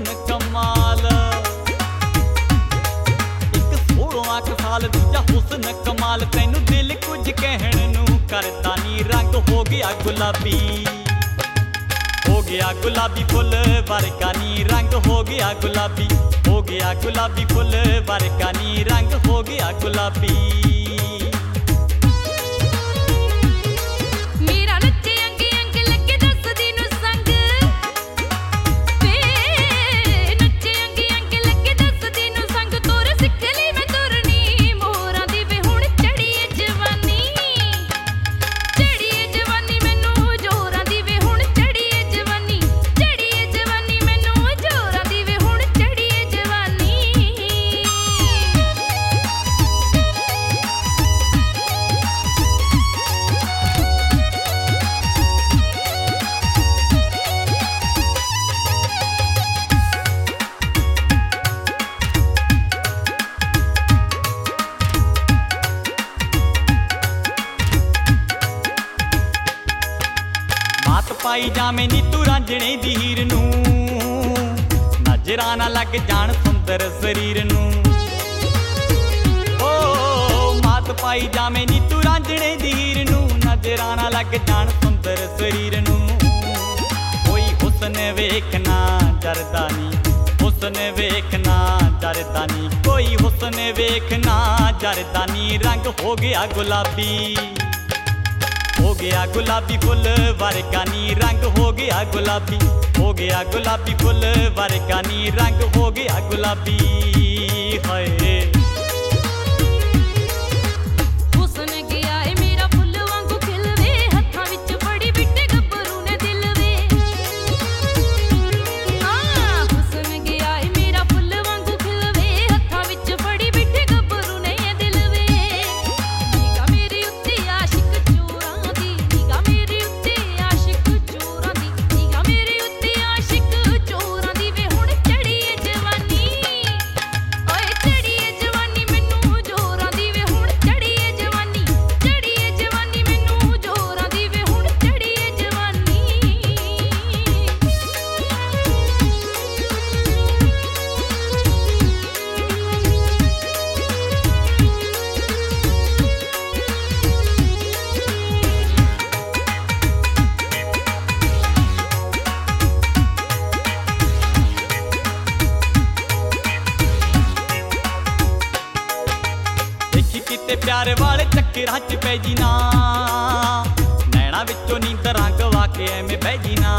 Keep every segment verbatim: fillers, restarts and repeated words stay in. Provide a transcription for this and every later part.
हुस्न कमाल। एक सोलह क साल दूजा हुस्न कमाल, तैनू दिल कुछ कहण नू करदा नी, रंग हो गया गुलाबी, हो गया गुलाबी फुल वर्गा नी, रंग हो गया गुलाबी, हो गया गुलाबी फुल वर्गा नी, रंग हो गया गुलाबी। पाई जावे नी तू रांझणे दी हीर नू, नजरां ना लग जाण सुंदर शरीर नू। ओ मात पाई जावे नी तू रांझणे दी हीर नू, नजरां ना लग जाण सुंदर शरीर नू। कोई हुस्न वेखना डरदा नी, हुस्न वेखना डरदा नी, कोई हुस्न वेखना डरदा नी, रंग हो गया गुलाबी, हो गया गुलाबी फुल वर्गा नी, रंग हो गया गुलाबी, हो गया गुलाबी फुल वर्गा नी, रंग हो गया गुलाबी। हाय प्यार वाले चक्करां च पै जी ना, नैना विचों नींदरां गवा के एवें बह जी ना।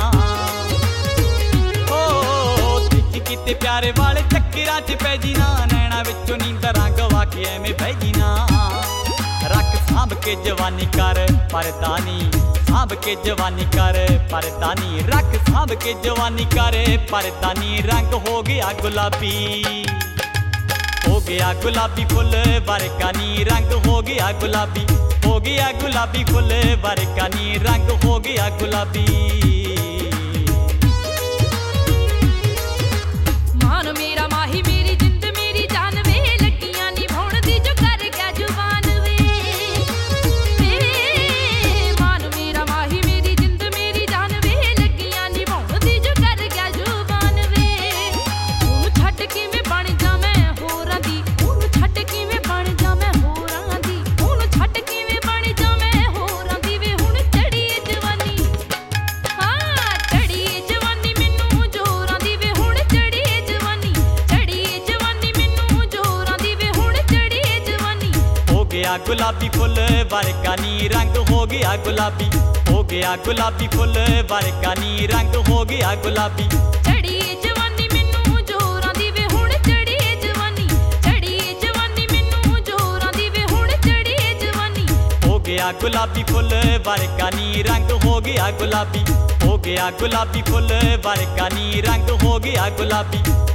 ओ देखी किते प्यार वाले चक्करां च पै जी ना, नैना विचों नींदरां गवा के एवें बह जी ना। रख सांभ के जवानी कर परदानी, सांभ के जवानी कर परदानी, रख सांभ के जवानी कर परदानी, रंग हो गया गुलाबी, हो गया गुलाबी फुल वर्गा नी, रंग हो गया गुलाबी, हो गया गुलाबी फुल वर्गा नी, रंग हो गया गुलाबी। मान मेरा माही मेरी जिंद मेरी जान वे, लगियां निभाउण दी जो कर गया जुबान वे। मान मेरा माही मेरी जिंद मेरी जान वे, लगियां निभाउण दी जो कर गया जुबान वे। ओनू छड्ड किवें बण जा मैं होरां दी, ओनू छड्ड किवें बण जा मैं होरां दी, ओनू छड्ड किवें बण जा मैं होरां दी वे। हुण चढ़ी जवानी, हाँ चढ़ी जवानी मैनू जोरां दी वे, हुण चढ़ी जवानी, चढ़ी जवानी मैनू जोरां दी वे, हुण चढ़ी जवानी। हो गया गुलाबी फुल वर्गा नी, रंग हो गया गुलाबी, हो गया गुलाबी फुल वर्गा नी, रंग हो गया गुलाबी। चढ़ी जवानी मैनू जोरां दी वे, हुण चढ़ी जवानी, चढ़ी जवानी मैनू जोरां दी वे, हुण चढ़ी जवानी। हो गया गुलाबी फुल वर्गा नी, रंग हो गया गुलाबी, हो गया गुलाबी फुल वर्गा नी, रंग हो गया गुलाबी।